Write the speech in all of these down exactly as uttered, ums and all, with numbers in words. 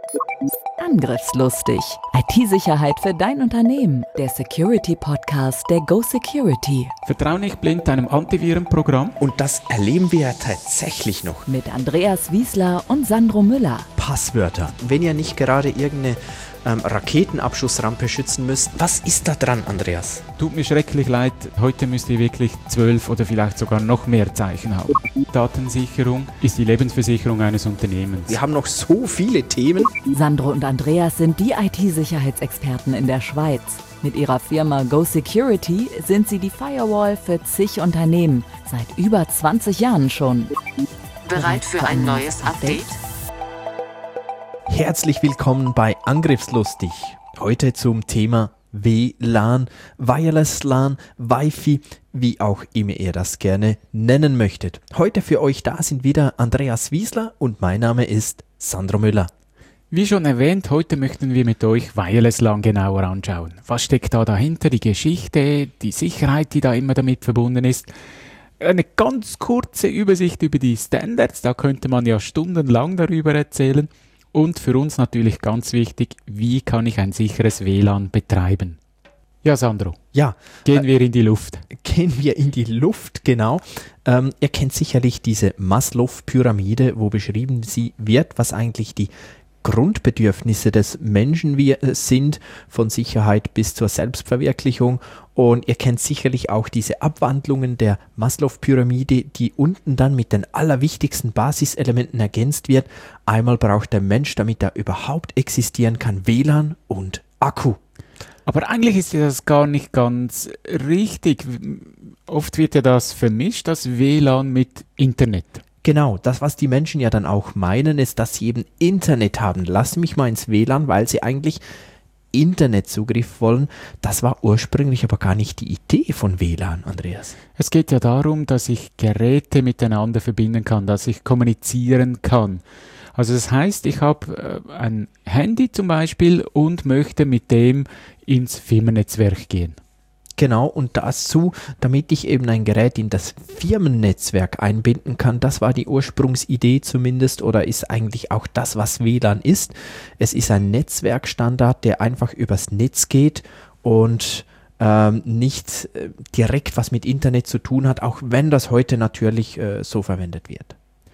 Angriffslustig. I T-Sicherheit für dein Unternehmen. Der Security-Podcast der Go Security. Vertrau nicht blind deinem Antivirenprogramm. Und das erleben wir ja tatsächlich noch. Mit Andreas Wiesler und Sandro Müller. Passwörter. Wenn ihr nicht gerade irgendeine ähm, Raketenabschussrampe schützen müsst, was ist da dran, Andreas? Tut mir schrecklich leid, heute müsst ihr wirklich zwölf oder vielleicht sogar noch mehr Zeichen haben. Datensicherung ist die Lebensversicherung eines Unternehmens. Wir haben noch so viele Themen. Sandro und Andreas sind die I T-Sicherheitsexperten in der Schweiz. Mit ihrer Firma Go Security sind sie die Firewall für zig Unternehmen. Seit über zwanzig Jahren schon. Bereit für ein neues Update? Herzlich willkommen bei Angriffslustig. Heute zum Thema W LAN, Wireless LAN, Wi-Fi, wie auch immer ihr das gerne nennen möchtet. Heute für euch da sind wieder Andreas Wiesler und mein Name ist Sandro Müller. Wie schon erwähnt, heute möchten wir mit euch Wireless LAN genauer anschauen. Was steckt da dahinter, die Geschichte, die Sicherheit, die da immer damit verbunden ist. Eine ganz kurze Übersicht über die Standards, da könnte man ja stundenlang darüber erzählen. Und für uns natürlich ganz wichtig, wie kann ich ein sicheres W LAN betreiben? Ja, Sandro, ja, gehen äh, wir in die Luft. Gehen wir in die Luft, genau. Ähm, ihr kennt sicherlich diese Maslow-Pyramide, wo beschrieben sie wird, was eigentlich die Grundbedürfnisse des Menschen wir sind, von Sicherheit bis zur Selbstverwirklichung. Und ihr kennt sicherlich auch diese Abwandlungen der Maslow-Pyramide, die unten dann mit den allerwichtigsten Basiselementen ergänzt wird. Einmal braucht der Mensch, damit er überhaupt existieren kann, W LAN und Akku. Aber eigentlich ist das gar nicht ganz richtig. Oft wird ja das vermischt, das W LAN mit Internet. Genau, das, was die Menschen ja dann auch meinen, ist, dass sie eben Internet haben. Lass mich mal ins W LAN, weil sie eigentlich Internetzugriff wollen. Das war ursprünglich aber gar nicht die Idee von W LAN, Andreas. Es geht ja darum, dass ich Geräte miteinander verbinden kann, dass ich kommunizieren kann. Also das heißt, ich habe äh, ein Handy zum Beispiel und möchte mit dem ins Firmennetzwerk gehen. Genau, und dazu, damit ich eben ein Gerät in das Firmennetzwerk einbinden kann, das war die Ursprungsidee zumindest oder ist eigentlich auch das, was W LAN ist. Es ist ein Netzwerkstandard, der einfach übers Netz geht und ähm, nicht äh, direkt was mit Internet zu tun hat, auch wenn das heute natürlich äh, so verwendet wird.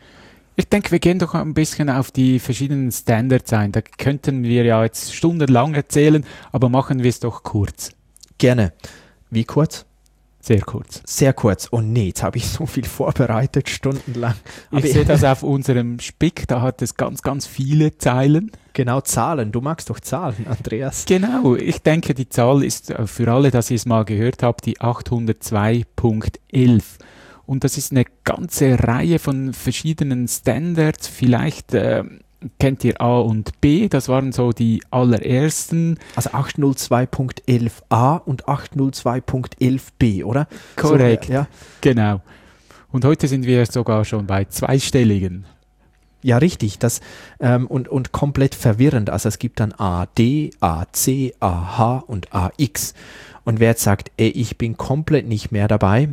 Ich denke, wir gehen doch ein bisschen auf die verschiedenen Standards ein. Da könnten wir ja jetzt stundenlang erzählen, aber machen wir es doch kurz. Gerne. Wie kurz? Sehr kurz. Sehr kurz. Oh nee, jetzt habe ich so viel vorbereitet, stundenlang. Aber ich sehe das auf unserem Spick, da hat es ganz, ganz viele Zeilen. Genau, Zahlen. Du magst doch Zahlen, Andreas. Genau, ich denke, die Zahl ist für alle, dass ihr es mal gehört habt, die achthundertzwei Punkt elf. Und das ist eine ganze Reihe von verschiedenen Standards. Vielleicht äh, kennt ihr A und B, das waren so die allerersten. Also achthundertzwei Punkt elf a und achthundertzwei Punkt elf b, oder? Korrekt, so, ja. Genau. Und heute sind wir sogar schon bei zweistelligen. Ja, richtig. Das, ähm, und, und komplett verwirrend. Also es gibt dann A D, A C, A H und A X. Und wer jetzt sagt, ey, ich bin komplett nicht mehr dabei,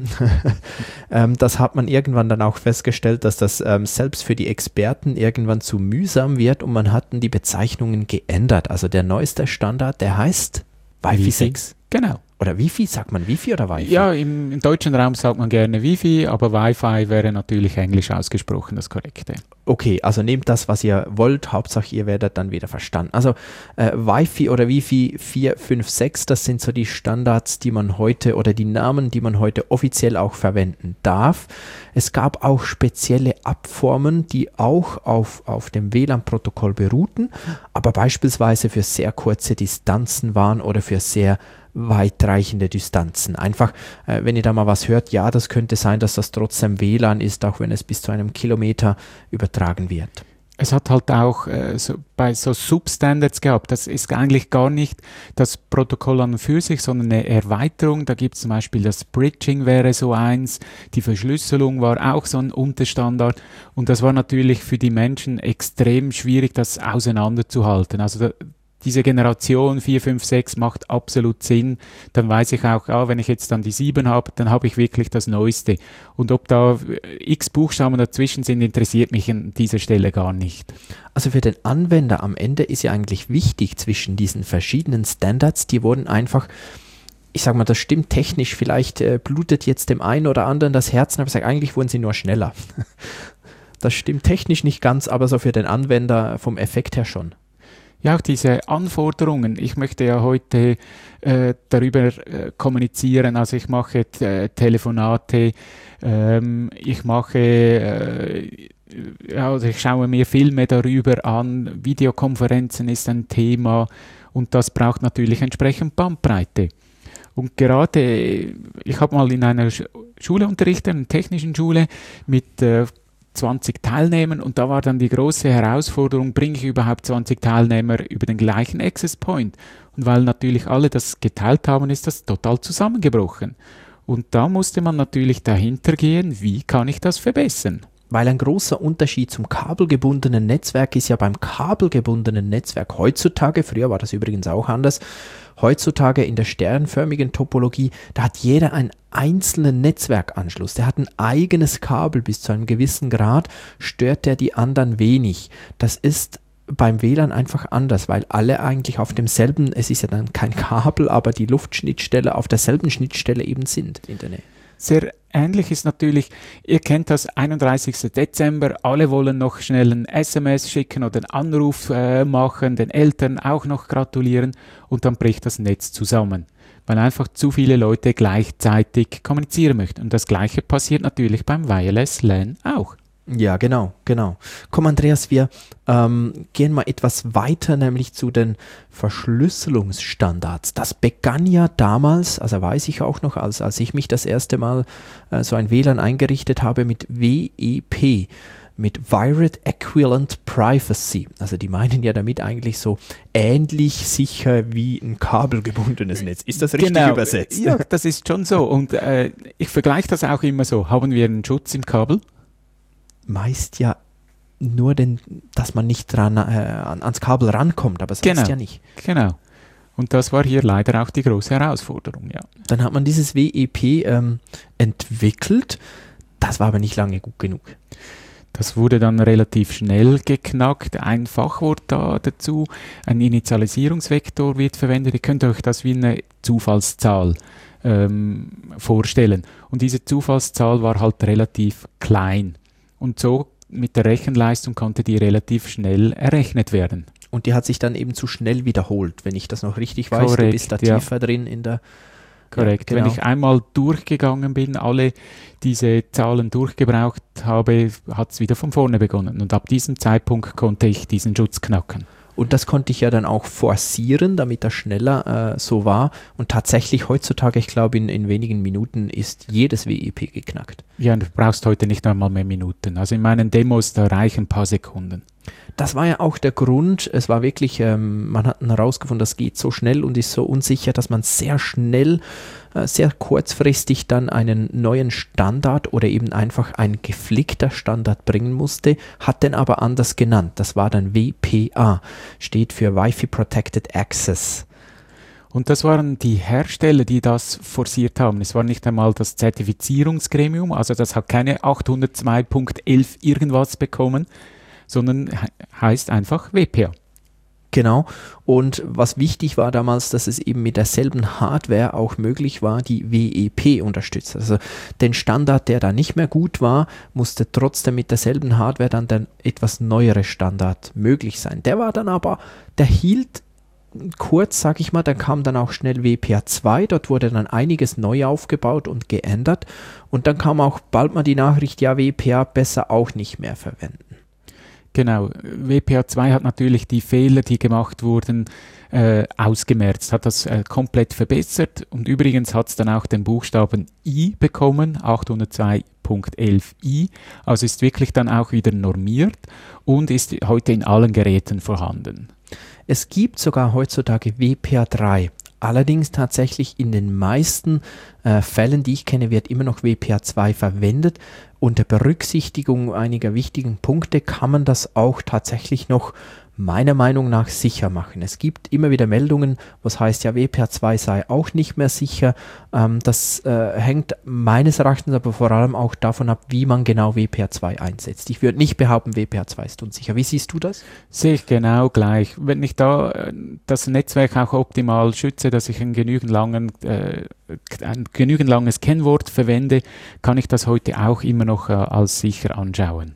ähm, das hat man irgendwann dann auch festgestellt, dass das ähm, selbst für die Experten irgendwann zu mühsam wird und man hat dann die Bezeichnungen geändert. Also der neueste Standard, der heißt Wi-Fi sechs. Genau. Oder Wi-Fi, sagt man Wi-Fi oder Wi-Fi? Ja, im, im deutschen Raum sagt man gerne Wi-Fi, aber Wi-Fi wäre natürlich englisch ausgesprochen das Korrekte. Okay, also nehmt das, was ihr wollt, Hauptsache ihr werdet dann wieder verstanden. Also äh, Wi-Fi oder Wi-Fi vier, fünf, sechs, das sind so die Standards, die man heute oder die Namen, die man heute offiziell auch verwenden darf. Es gab auch spezielle Abformen, die auch auf, auf dem W LAN-Protokoll beruhten, aber beispielsweise für sehr kurze Distanzen waren oder für sehr weitreichende Distanzen. Einfach, äh, wenn ihr da mal was hört, ja, das könnte sein, dass das trotzdem W LAN ist, auch wenn es bis zu einem Kilometer übertragen wird. Es hat halt auch äh, so, bei so Substandards gehabt. Das ist eigentlich gar nicht das Protokoll an und für sich, sondern eine Erweiterung. Da gibt es zum Beispiel das Bridging wäre so eins, die Verschlüsselung war auch so ein Unterstandard und das war natürlich für die Menschen extrem schwierig, das auseinanderzuhalten. Also da, diese Generation vier, fünf, sechs macht absolut Sinn. Dann weiß ich auch, ah, wenn ich jetzt dann die sieben habe, dann habe ich wirklich das Neueste. Und ob da x Buchstaben dazwischen sind, interessiert mich an dieser Stelle gar nicht. Also für den Anwender am Ende ist ja eigentlich wichtig zwischen diesen verschiedenen Standards, die wurden einfach, ich sage mal, das stimmt technisch, vielleicht äh, blutet jetzt dem einen oder anderen das Herz, aber ich sage, eigentlich wurden sie nur schneller. Das stimmt technisch nicht ganz, aber so für den Anwender vom Effekt her schon. Ja, auch diese Anforderungen. Ich möchte ja heute äh, darüber äh, kommunizieren. Also ich mache äh, Telefonate, ähm, ich mache, äh, also ich schaue mir Filme darüber an. Videokonferenzen ist ein Thema und das braucht natürlich entsprechend Bandbreite. Und gerade, ich habe mal in einer Schule unterrichtet, einer technischen Schule mit äh, zwanzig Teilnehmern und da war dann die große Herausforderung, bringe ich überhaupt zwanzig Teilnehmer über den gleichen Access Point? Und weil natürlich alle das geteilt haben, ist das total zusammengebrochen. Und da musste man natürlich dahinter gehen, wie kann ich das verbessern? Weil ein großer Unterschied zum kabelgebundenen Netzwerk ist ja beim kabelgebundenen Netzwerk heutzutage, früher war das übrigens auch anders, heutzutage in der sternförmigen Topologie, da hat jeder einen einzelnen Netzwerkanschluss, der hat ein eigenes Kabel bis zu einem gewissen Grad, stört der die anderen wenig. Das ist beim W L A N einfach anders, weil alle eigentlich auf demselben, es ist ja dann kein Kabel, aber die Luftschnittstelle auf derselben Schnittstelle eben sind in der Nähe. Sehr ähnlich ist natürlich, ihr kennt das, einunddreißigsten Dezember, alle wollen noch schnell ein S M S schicken oder einen Anruf äh, machen, den Eltern auch noch gratulieren und dann bricht das Netz zusammen, weil einfach zu viele Leute gleichzeitig kommunizieren möchten. Und das Gleiche passiert natürlich beim Wireless L A N auch. Ja, genau, genau. Komm, Andreas, wir ähm, gehen mal etwas weiter, nämlich zu den Verschlüsselungsstandards. Das begann ja damals, also weiß ich auch noch, als, als ich mich das erste Mal äh, so ein W L A N eingerichtet habe mit W E P, mit Wired Equivalent Privacy. Also die meinen ja damit eigentlich so ähnlich sicher wie ein kabelgebundenes Netz. Ist das richtig genau. übersetzt? Ja, das ist schon so. Und äh, ich vergleiche das auch immer so. Haben wir einen Schutz im Kabel? Meist ja nur, den, dass man nicht dran, äh, ans Kabel rankommt, aber sonst genau. ja nicht. Genau. Und das war hier leider auch die große Herausforderung, ja. Dann hat man dieses W E P ähm, entwickelt, das war aber nicht lange gut genug. Das wurde dann relativ schnell geknackt. Ein Fachwort da dazu, ein Initialisierungsvektor wird verwendet. Ihr könnt euch das wie eine Zufallszahl ähm, vorstellen. Und diese Zufallszahl war halt relativ klein. Und so mit der Rechenleistung konnte die relativ schnell errechnet werden. Und die hat sich dann eben zu schnell wiederholt, wenn ich das noch richtig weiß. Korrekt, du bist da ja. tiefer drin in der... Korrekt. Ja, genau. Wenn ich einmal durchgegangen bin, alle diese Zahlen durchgebraucht habe, hat es wieder von vorne begonnen. Und ab diesem Zeitpunkt konnte ich diesen Schutz knacken. Und das konnte ich ja dann auch forcieren, damit das schneller äh, so war. Und tatsächlich heutzutage, ich glaube, in, in wenigen Minuten ist jedes W E P geknackt. Ja, du brauchst heute nicht einmal mehr Minuten. Also in meinen Demos, da reichen ein paar Sekunden. Das war ja auch der Grund, es war wirklich, ähm, man hat herausgefunden, das geht so schnell und ist so unsicher, dass man sehr schnell, äh, sehr kurzfristig dann einen neuen Standard oder eben einfach ein geflickter Standard bringen musste, hat den aber anders genannt. Das war dann W P A, steht für Wi-Fi Protected Access. Und das waren die Hersteller, die das forciert haben. Es war nicht einmal das Zertifizierungsgremium, also das hat keine achthundertzwei Punkt elf irgendwas bekommen, sondern he- heißt einfach W P A. Genau. Und was wichtig war damals, dass es eben mit derselben Hardware auch möglich war, die W E P unterstützt. Also den Standard, der da nicht mehr gut war, musste trotzdem mit derselben Hardware dann der etwas neuere Standard möglich sein. Der war dann aber, der hielt kurz, sag ich mal, dann kam dann auch schnell W P A zwei, dort wurde dann einiges neu aufgebaut und geändert und dann kam auch bald mal die Nachricht, ja, W P A besser auch nicht mehr verwenden. Genau, W P A zwei hat natürlich die Fehler, die gemacht wurden, äh, ausgemerzt, hat das äh, komplett verbessert und übrigens hat es dann auch den Buchstaben I bekommen, achthundertzwei Punkt elf i, also ist wirklich dann auch wieder normiert und ist heute in allen Geräten vorhanden. Es gibt sogar heutzutage W P A drei. Allerdings tatsächlich in den meisten äh, Fällen, die ich kenne, wird immer noch W P A zwei verwendet. Unter Berücksichtigung einiger wichtigen Punkte kann man das auch tatsächlich noch meiner Meinung nach sicher machen. Es gibt immer wieder Meldungen, was heißt, ja, W P A zwei sei auch nicht mehr sicher. Ähm, das äh, hängt meines Erachtens aber vor allem auch davon ab, wie man genau W P A zwei einsetzt. Ich würde nicht behaupten, W P A zwei ist unsicher. Wie siehst du das? Sehe ich genau gleich. Wenn ich da äh, das Netzwerk auch optimal schütze, dass ich einen genügend langen, äh, ein genügend langes Kennwort verwende, kann ich das heute auch immer noch äh, als sicher anschauen.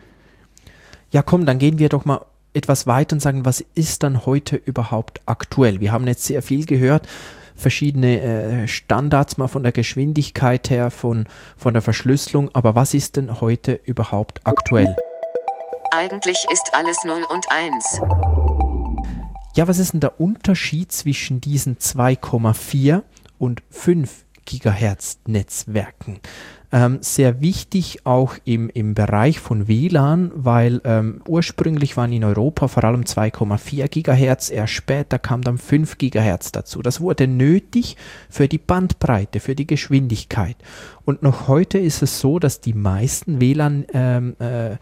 Ja, komm, dann gehen wir doch mal etwas weiter und sagen, was ist dann heute überhaupt aktuell? Wir haben jetzt sehr viel gehört, verschiedene äh, Standards mal von der Geschwindigkeit her, von, von der Verschlüsselung, aber was ist denn heute überhaupt aktuell? Eigentlich ist alles null und eins. Ja, was ist denn der Unterschied zwischen diesen zwei Komma vier und fünf Gigahertz Netzwerken? Ähm, sehr wichtig auch im, im Bereich von W L A N, weil ähm, ursprünglich waren in Europa vor allem zwei Komma vier Gigahertz, erst später kam dann fünf Gigahertz dazu. Das wurde nötig für die Bandbreite, für die Geschwindigkeit. Und noch heute ist es so, dass die meisten W L A N ähm, äh,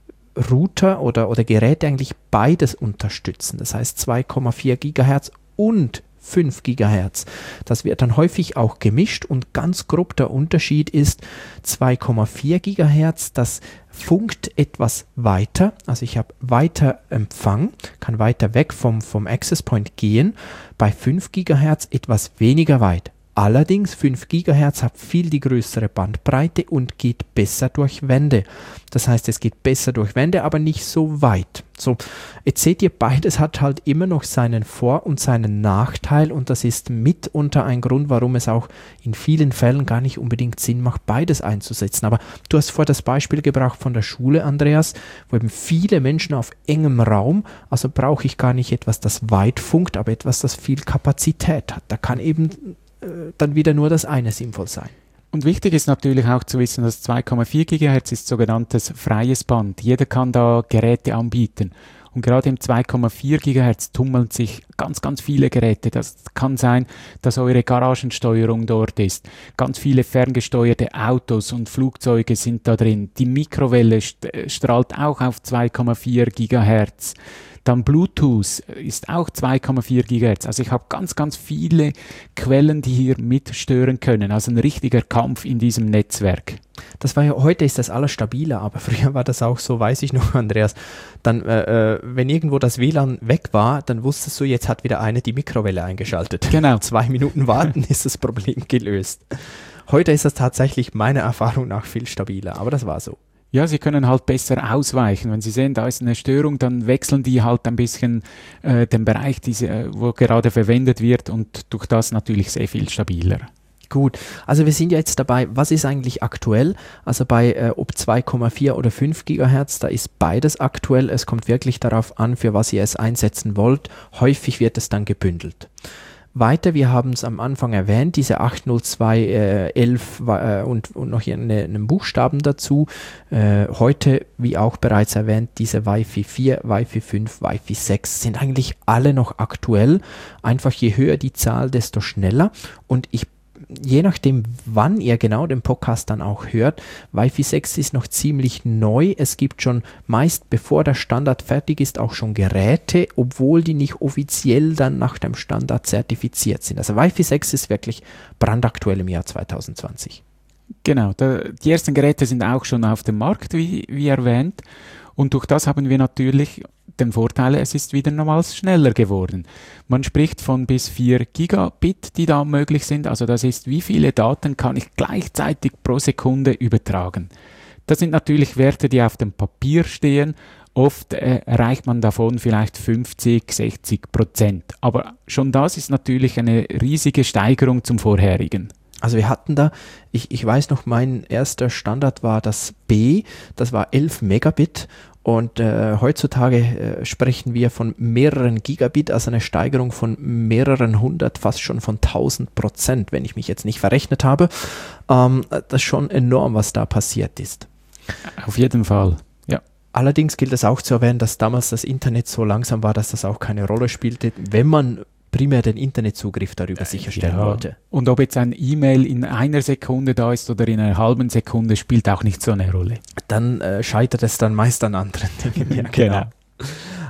Router oder, oder Geräte eigentlich beides unterstützen. Das heißt zwei Komma vier Gigahertz und fünf Gigahertz. Das wird dann häufig auch gemischt und ganz grob der Unterschied ist zwei Komma vier Gigahertz, das funkt etwas weiter, also ich habe weiter Empfang, kann weiter weg vom, vom Access Point gehen, bei fünf Gigahertz etwas weniger weit. Allerdings fünf Gigahertz hat viel die größere Bandbreite und geht besser durch Wände. Das heißt, es geht besser durch Wände, aber nicht so weit. So, jetzt seht ihr, beides hat halt immer noch seinen Vor- und seinen Nachteil und das ist mitunter ein Grund, warum es auch in vielen Fällen gar nicht unbedingt Sinn macht, beides einzusetzen. Aber du hast vorher das Beispiel gebracht von der Schule, Andreas, wo eben viele Menschen auf engem Raum, also brauche ich gar nicht etwas, das weit funkt, aber etwas, das viel Kapazität hat. Da kann eben dann wieder nur das eine sinnvoll sein. Und wichtig ist natürlich auch zu wissen, dass zwei Komma vier Gigahertz ist sogenanntes freies Band. Jeder kann da Geräte anbieten. Und gerade im zwei Komma vier Gigahertz tummeln sich ganz, ganz viele Geräte. Das kann sein, dass eure Garagensteuerung dort ist. Ganz viele ferngesteuerte Autos und Flugzeuge sind da drin. Die Mikrowelle st- strahlt auch auf zwei Komma vier Gigahertz. Dann Bluetooth ist auch zwei Komma vier Gigahertz. Also ich habe ganz, ganz viele Quellen, die hier mitstören können. Also ein richtiger Kampf in diesem Netzwerk. Das war ja, heute ist das alles stabiler, aber früher war das auch so, weiß ich noch, Andreas. Dann, äh, wenn irgendwo das W L A N weg war, dann wusstest du, jetzt hat wieder eine die Mikrowelle eingeschaltet. Genau. Zwei Minuten warten, ist das Problem gelöst. Heute ist das tatsächlich meiner Erfahrung nach viel stabiler, aber das war so. Ja, sie können halt besser ausweichen. Wenn sie sehen, da ist eine Störung, dann wechseln die halt ein bisschen äh, den Bereich, diese, wo gerade verwendet wird und durch das natürlich sehr viel stabiler. Gut, also wir sind ja jetzt dabei, was ist eigentlich aktuell? Also bei äh, ob zwei Komma vier oder fünf Gigahertz, da ist beides aktuell. Es kommt wirklich darauf an, für was ihr es einsetzen wollt. Häufig wird es dann gebündelt. Weiter, wir haben es am Anfang erwähnt, diese acht null zwei elf äh, und, und noch hier eine, einen Buchstaben dazu. Äh, heute, wie auch bereits erwähnt, diese Wi-Fi vier, Wi-Fi fünf, Wi-Fi sechs sind eigentlich alle noch aktuell. Einfach je höher die Zahl, desto schneller. Und ich je nachdem, wann ihr genau den Podcast dann auch hört, Wi-Fi sechs ist noch ziemlich neu. Es gibt schon meist, bevor der Standard fertig ist, auch schon Geräte, obwohl die nicht offiziell dann nach dem Standard zertifiziert sind. Also Wi-Fi sechs ist wirklich brandaktuell im Jahr zwanzig zwanzig. Genau, da, die ersten Geräte sind auch schon auf dem Markt, wie, wie erwähnt. Und durch das haben wir natürlich den Vorteil, es ist wieder nochmals schneller geworden. Man spricht von bis vier Gigabit, die da möglich sind. Also das ist, wie viele Daten kann ich gleichzeitig pro Sekunde übertragen. Das sind natürlich Werte, die auf dem Papier stehen. Oft äh, erreicht man davon vielleicht fünfzig, sechzig Prozent. Aber schon das ist natürlich eine riesige Steigerung zum vorherigen. Also wir hatten da, ich, ich weiß noch, mein erster Standard war das B, das war elf Megabit und äh, heutzutage äh, sprechen wir von mehreren Gigabit, also eine Steigerung von mehreren hundert, fast schon von tausend Prozent, wenn ich mich jetzt nicht verrechnet habe. Ähm, das ist schon enorm, was da passiert ist. Auf jeden Fall, ja. Allerdings gilt es auch zu erwähnen, dass damals das Internet so langsam war, dass das auch keine Rolle spielte, wenn man primär den Internetzugriff darüber sicherstellen ja. wollte. Und ob jetzt ein E-Mail in einer Sekunde da ist oder in einer halben Sekunde, spielt auch nicht so eine Rolle. Dann äh, scheitert es dann meist an anderen Dingen. Ja, genau.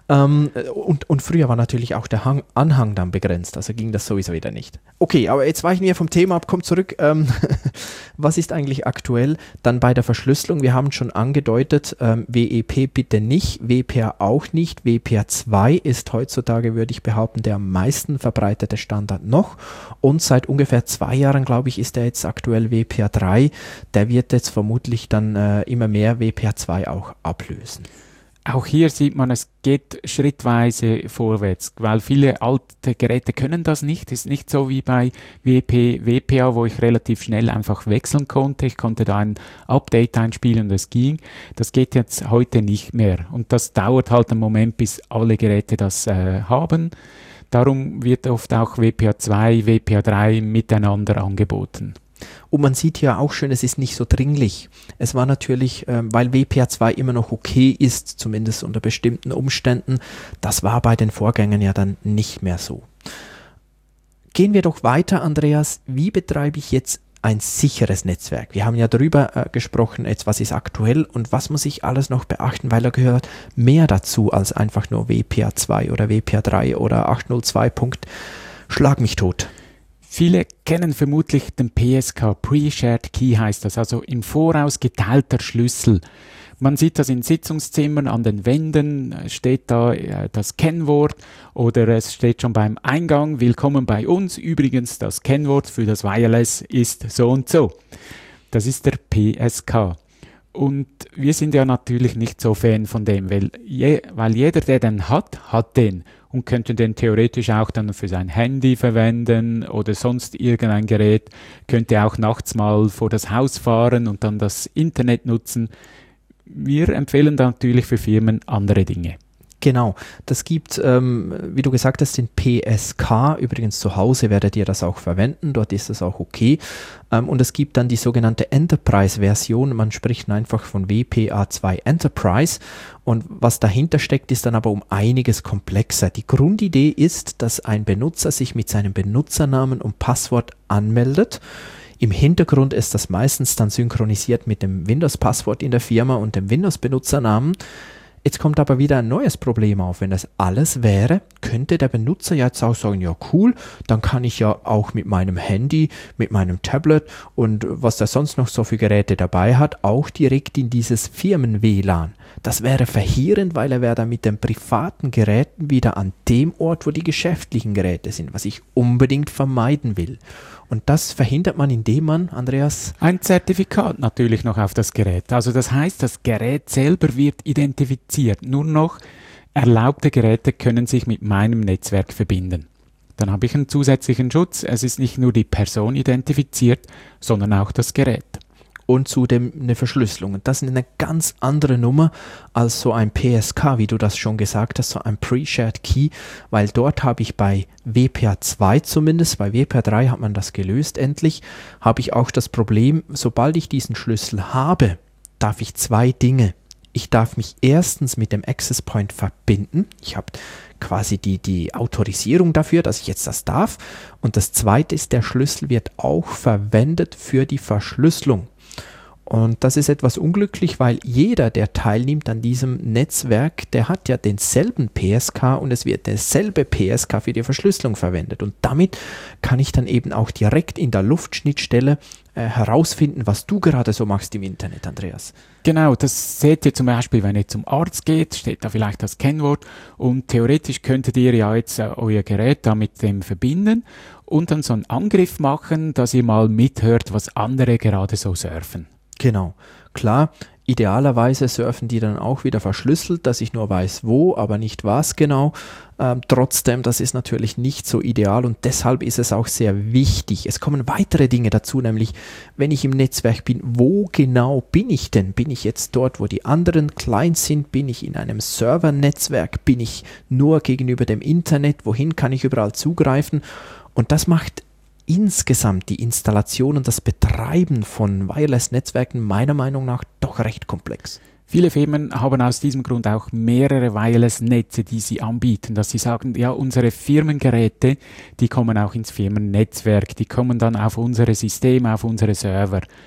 Ähm, und, und früher war natürlich auch der Hang, Anhang dann begrenzt, also ging das sowieso wieder nicht. Okay, aber jetzt weichen wir vom Thema ab, kommt zurück. Ähm, was ist eigentlich aktuell dann bei der Verschlüsselung? Wir haben schon angedeutet, ähm, W E P bitte nicht, W P A auch nicht. W P A zwei ist heutzutage, würde ich behaupten, der am meisten verbreitete Standard noch. Und seit ungefähr zwei Jahren, glaube ich, ist er jetzt aktuell W P A drei. Der wird jetzt vermutlich dann äh, immer mehr W P A zwei auch ablösen. Auch hier sieht man, es geht schrittweise vorwärts, weil viele alte Geräte können das nicht. Es ist nicht so wie bei W P, W P A, wo ich relativ schnell einfach wechseln konnte. Ich konnte da ein Update einspielen und es ging. Das geht jetzt heute nicht mehr. Und das dauert halt einen Moment, bis alle Geräte das äh, haben. Darum wird oft auch W P A zwei, W P A drei miteinander angeboten. Und man sieht ja auch schön, es ist nicht so dringlich. Es war natürlich, äh, weil W P A zwei immer noch okay ist, zumindest unter bestimmten Umständen, das war bei den Vorgängern ja dann nicht mehr so. Gehen wir doch weiter, Andreas. Wie betreibe ich jetzt ein sicheres Netzwerk? Wir haben ja darüber äh, gesprochen, jetzt was ist aktuell und was muss ich alles noch beachten, weil da gehört mehr dazu als einfach nur W P A zwei oder W P A drei oder achthundertzwei. Schlag mich tot. Viele kennen vermutlich den P S K, Pre-Shared Key heißt das, also im Voraus geteilter Schlüssel. Man sieht das in Sitzungszimmern, an den Wänden steht da äh, das Kennwort oder es steht schon beim Eingang, willkommen bei uns, übrigens das Kennwort für das Wireless ist so und so. Das ist der P S K. Und wir sind ja natürlich nicht so Fan von dem, weil, je, weil jeder, der den hat, hat den und könnte den theoretisch auch dann für sein Handy verwenden oder sonst irgendein Gerät, könnte auch nachts mal vor das Haus fahren und dann das Internet nutzen. Wir empfehlen da natürlich für Firmen andere Dinge. Genau, das gibt, ähm, wie du gesagt hast, den P S K, übrigens zu Hause werdet ihr das auch verwenden, dort ist das auch okay. Ähm, und es gibt dann die sogenannte Enterprise-Version, man spricht einfach von W P A zwei Enterprise und was dahinter steckt, ist dann aber um einiges komplexer. Die Grundidee ist, dass ein Benutzer sich mit seinem Benutzernamen und Passwort anmeldet. Im Hintergrund ist das meistens dann synchronisiert mit dem Windows-Passwort in der Firma und dem Windows-Benutzernamen. Jetzt kommt aber wieder ein neues Problem auf. Wenn das alles wäre, könnte der Benutzer jetzt auch sagen, ja cool, dann kann ich ja auch mit meinem Handy, mit meinem Tablet und was der sonst noch so für Geräte dabei hat, auch direkt in dieses Firmen-W L A N. Das wäre verheerend, weil er wäre dann mit den privaten Geräten wieder an dem Ort, wo die geschäftlichen Geräte sind, was ich unbedingt vermeiden will. Und das verhindert man, indem man, Andreas... Ein Zertifikat natürlich noch auf das Gerät. Also das heißt, das Gerät selber wird identifiziert. Nur noch erlaubte Geräte können sich mit meinem Netzwerk verbinden. Dann habe ich einen zusätzlichen Schutz. Es ist nicht nur die Person identifiziert, sondern auch das Gerät. Und zudem eine Verschlüsselung. Und das ist eine ganz andere Nummer als so ein P S K, wie du das schon gesagt hast, so ein Pre-Shared Key, weil dort habe ich bei W P A zwei zumindest, bei W P A drei hat man das gelöst endlich, habe ich auch das Problem, sobald ich diesen Schlüssel habe, darf ich zwei Dinge. Ich darf mich erstens mit dem Access Point verbinden. Ich habe quasi die, die Autorisierung dafür, dass ich jetzt das darf. Und das zweite ist, der Schlüssel wird auch verwendet für die Verschlüsselung. Und das ist etwas unglücklich, weil jeder, der teilnimmt an diesem Netzwerk, der hat ja denselben P S K und es wird derselbe P S K für die Verschlüsselung verwendet. Und damit kann ich dann eben auch direkt in der Luftschnittstelle äh, herausfinden, was du gerade so machst im Internet, Andreas. Genau, das seht ihr zum Beispiel, wenn ihr zum Arzt geht, steht da vielleicht das Kennwort und theoretisch könntet ihr ja jetzt äh, euer Gerät da mit dem verbinden und dann so einen Angriff machen, dass ihr mal mithört, was andere gerade so surfen. Genau, klar, idealerweise surfen die dann auch wieder verschlüsselt, dass ich nur weiß wo, aber nicht was genau. Ähm, trotzdem, das ist natürlich nicht so ideal und deshalb ist es auch sehr wichtig. Es kommen weitere Dinge dazu, nämlich wenn ich im Netzwerk bin, wo genau bin ich denn? Bin ich jetzt dort, wo die anderen Clients sind? Bin ich in einem Servernetzwerk? Bin ich nur gegenüber dem Internet? Wohin kann ich überall zugreifen? Und das macht insgesamt die Installation und das Betreiben von Wireless-Netzwerken meiner Meinung nach doch recht komplex. Viele Firmen haben aus diesem Grund auch mehrere Wireless-Netze, die sie anbieten, dass sie sagen, ja, unsere Firmengeräte, die kommen auch ins Firmennetzwerk, die kommen dann auf unsere Systeme, auf unsere Server.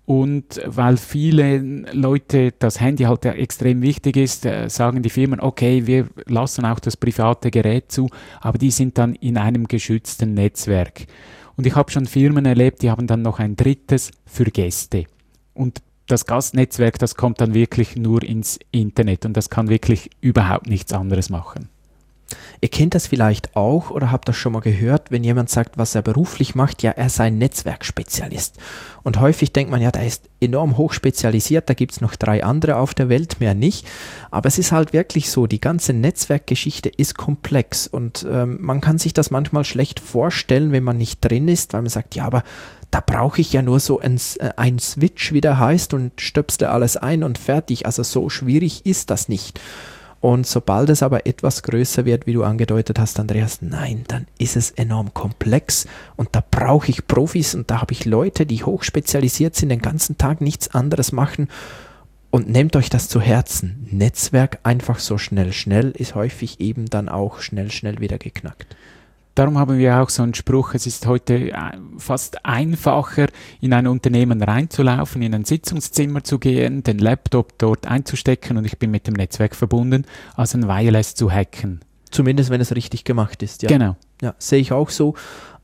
Und weil viele Leute das Handy halt extrem wichtig ist, sagen die Firmen, okay, wir lassen auch das private Gerät zu, aber die sind dann in einem geschützten Netzwerk. Und ich habe schon Firmen erlebt, die haben dann noch ein drittes für Gäste. Und das Gastnetzwerk, das kommt dann wirklich nur ins Internet und das kann wirklich überhaupt nichts anderes machen. Ihr kennt das vielleicht auch oder habt das schon mal gehört, wenn jemand sagt, was er beruflich macht, ja, er sei Netzwerkspezialist. Und häufig denkt man, ja, der ist enorm hoch spezialisiert, da gibt es noch drei andere auf der Welt, mehr nicht. Aber es ist halt wirklich so, die ganze Netzwerkgeschichte ist komplex und ähm, man kann sich das manchmal schlecht vorstellen, wenn man nicht drin ist, weil man sagt, ja, aber da brauche ich ja nur so ein, ein Switch, wie der heißt, und stöpste alles ein und fertig. Also so schwierig ist das nicht. Und sobald es aber etwas größer wird, wie du angedeutet hast, Andreas, nein, dann ist es enorm komplex und da brauche ich Profis und da habe ich Leute, die hochspezialisiert sind, den ganzen Tag nichts anderes machen. Und nehmt euch das zu Herzen. Netzwerk einfach so schnell, schnell ist häufig eben dann auch schnell, schnell wieder geknackt. Darum haben wir auch so einen Spruch, es ist heute fast einfacher, in ein Unternehmen reinzulaufen, in ein Sitzungszimmer zu gehen, den Laptop dort einzustecken und ich bin mit dem Netzwerk verbunden, als ein Wireless zu hacken. Zumindest, wenn es richtig gemacht ist. Ja. Genau. Ja, sehe ich auch so.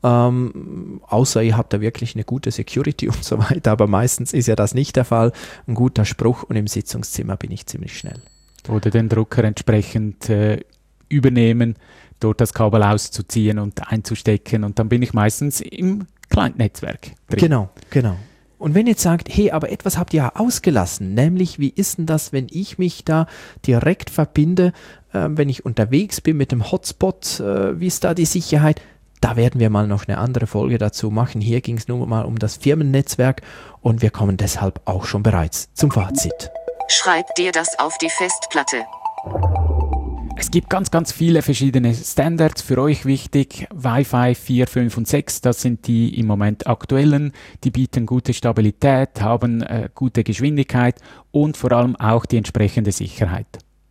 Ähm, außer ihr habt da wirklich eine gute Security und so weiter, aber meistens ist ja das nicht der Fall. Ein guter Spruch und im Sitzungszimmer bin ich ziemlich schnell. Oder den Drucker entsprechend äh, übernehmen, dort das Kabel auszuziehen und einzustecken und dann bin ich meistens im Client-Netzwerk drin. Genau, genau. Und wenn ihr jetzt sagt, hey, aber etwas habt ihr ausgelassen, nämlich wie ist denn das, wenn ich mich da direkt verbinde, äh, wenn ich unterwegs bin mit dem Hotspot, äh, wie ist da die Sicherheit? Da werden wir mal noch eine andere Folge dazu machen. Hier ging es nur mal um das Firmennetzwerk und wir kommen deshalb auch schon bereits zum Fazit. Schreib dir das auf die Festplatte. Es gibt ganz, ganz viele verschiedene Standards für euch wichtig. Wi-Fi vier, fünf und sechs, das sind die im Moment aktuellen. Die bieten gute Stabilität, haben äh, gute Geschwindigkeit und vor allem auch die entsprechende Sicherheit.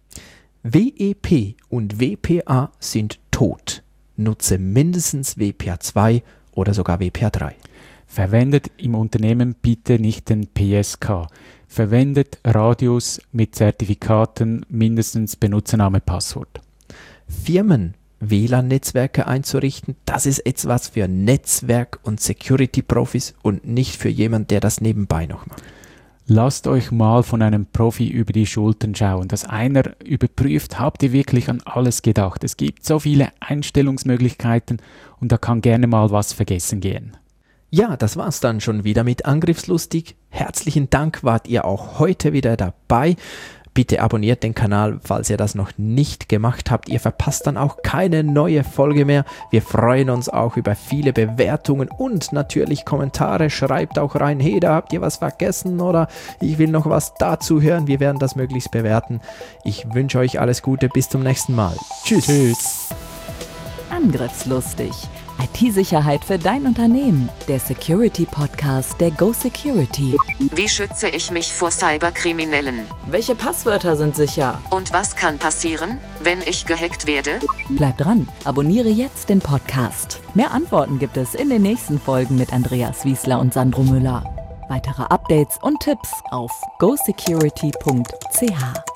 W E P und W P A sind tot. Nutze mindestens W P A zwei oder sogar W P A drei. Verwendet im Unternehmen bitte nicht den P S K. Verwendet Radius mit Zertifikaten, mindestens Benutzername, Passwort. Firmen W L A N-Netzwerke einzurichten, das ist etwas für Netzwerk- und Security-Profis und nicht für jemanden, der das nebenbei noch macht. Lasst euch mal von einem Profi über die Schultern schauen, dass einer überprüft, habt ihr wirklich an alles gedacht. Es gibt so viele Einstellungsmöglichkeiten und da kann gerne mal was vergessen gehen. Ja, das war's dann schon wieder mit Angriffslustig. Herzlichen Dank, wart ihr auch heute wieder dabei. Bitte abonniert den Kanal, falls ihr das noch nicht gemacht habt. Ihr verpasst dann auch keine neue Folge mehr. Wir freuen uns auch über viele Bewertungen und natürlich Kommentare. Schreibt auch rein, hey, da habt ihr was vergessen oder ich will noch was dazu hören. Wir werden das möglichst bewerten. Ich wünsche euch alles Gute, bis zum nächsten Mal. Tschüss. Tschüss. Angriffslustig. I T-Sicherheit für dein Unternehmen. Der Security-Podcast der Go Security. Wie schütze ich mich vor Cyberkriminellen? Welche Passwörter sind sicher? Und was kann passieren, wenn ich gehackt werde? Bleib dran, abonniere jetzt den Podcast. Mehr Antworten gibt es in den nächsten Folgen mit Andreas Wiesler und Sandro Müller. Weitere Updates und Tipps auf go security punkt c h.